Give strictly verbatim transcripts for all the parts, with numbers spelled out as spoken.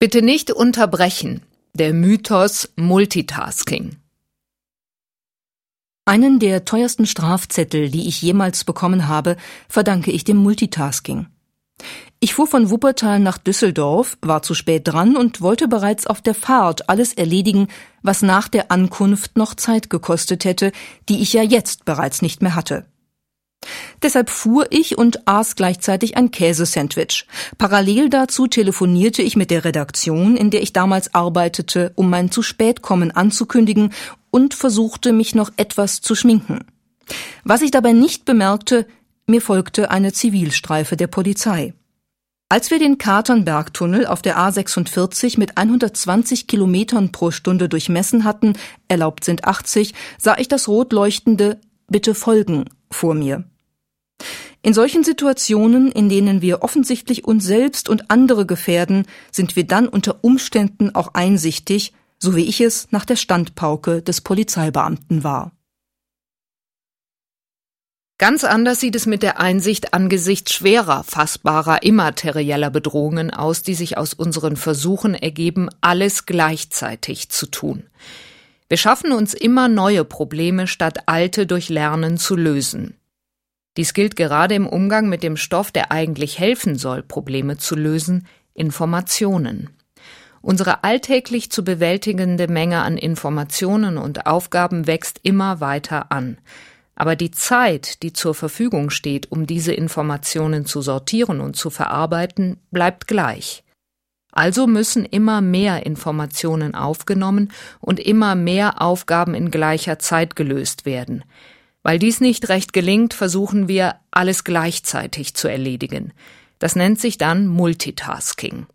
Bitte nicht unterbrechen. Der Mythos Multitasking. Einen der teuersten Strafzettel, die ich jemals bekommen habe, verdanke ich dem Multitasking. Ich fuhr von Wuppertal nach Düsseldorf, war zu spät dran und wollte bereits auf der Fahrt alles erledigen, was nach der Ankunft noch Zeit gekostet hätte, die ich ja jetzt bereits nicht mehr hatte. Deshalb fuhr ich und aß gleichzeitig ein Käsesandwich. Parallel dazu telefonierte ich mit der Redaktion, in der ich damals arbeitete, um mein Zu-Spät-Kommen anzukündigen und versuchte, mich noch etwas zu schminken. Was ich dabei nicht bemerkte, mir folgte eine Zivilstreife der Polizei. Als wir den Katernbergtunnel auf der A sechsundvierzig mit hundertzwanzig Kilometern pro Stunde durchmessen hatten, erlaubt sind achtzig, sah ich das rot leuchtende »Bitte folgen« vor mir. In solchen Situationen, in denen wir offensichtlich uns selbst und andere gefährden, sind wir dann unter Umständen auch einsichtig, so wie ich es nach der Standpauke des Polizeibeamten war. Ganz anders sieht es mit der Einsicht angesichts schwerer, fassbarer, immaterieller Bedrohungen aus, die sich aus unseren Versuchen ergeben, alles gleichzeitig zu tun. Wir schaffen uns immer neue Probleme, statt alte durch Lernen zu lösen. Dies gilt gerade im Umgang mit dem Stoff, der eigentlich helfen soll, Probleme zu lösen, Informationen. Unsere alltäglich zu bewältigende Menge an Informationen und Aufgaben wächst immer weiter an. Aber die Zeit, die zur Verfügung steht, um diese Informationen zu sortieren und zu verarbeiten, bleibt gleich. Also müssen immer mehr Informationen aufgenommen und immer mehr Aufgaben in gleicher Zeit gelöst werden. Weil dies nicht recht gelingt, versuchen wir, alles gleichzeitig zu erledigen. Das nennt sich dann Multitasking.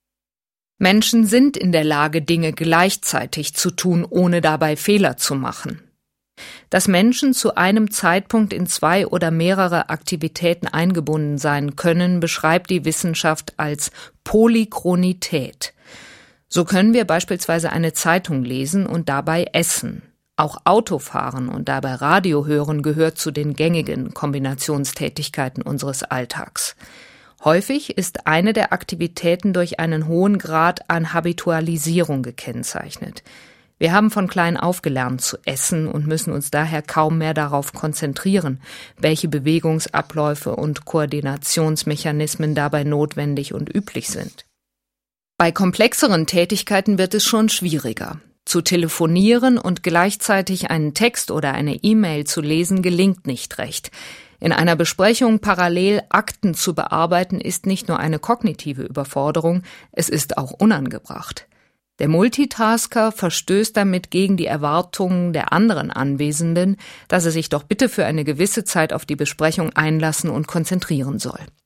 Menschen sind in der Lage, Dinge gleichzeitig zu tun, ohne dabei Fehler zu machen. Dass Menschen zu einem Zeitpunkt in zwei oder mehrere Aktivitäten eingebunden sein können, beschreibt die Wissenschaft als Polychronität. So können wir beispielsweise eine Zeitung lesen und dabei essen. Auch Autofahren und dabei Radio hören gehört zu den gängigen Kombinationstätigkeiten unseres Alltags. Häufig ist eine der Aktivitäten durch einen hohen Grad an Habitualisierung gekennzeichnet. Wir haben von klein auf gelernt zu essen und müssen uns daher kaum mehr darauf konzentrieren, welche Bewegungsabläufe und Koordinationsmechanismen dabei notwendig und üblich sind. Bei komplexeren Tätigkeiten wird es schon schwieriger. Zu telefonieren und gleichzeitig einen Text oder eine E-Mail zu lesen gelingt nicht recht. In einer Besprechung parallel Akten zu bearbeiten ist nicht nur eine kognitive Überforderung, es ist auch unangebracht. Der Multitasker verstößt damit gegen die Erwartungen der anderen Anwesenden, dass er sich doch bitte für eine gewisse Zeit auf die Besprechung einlassen und konzentrieren soll.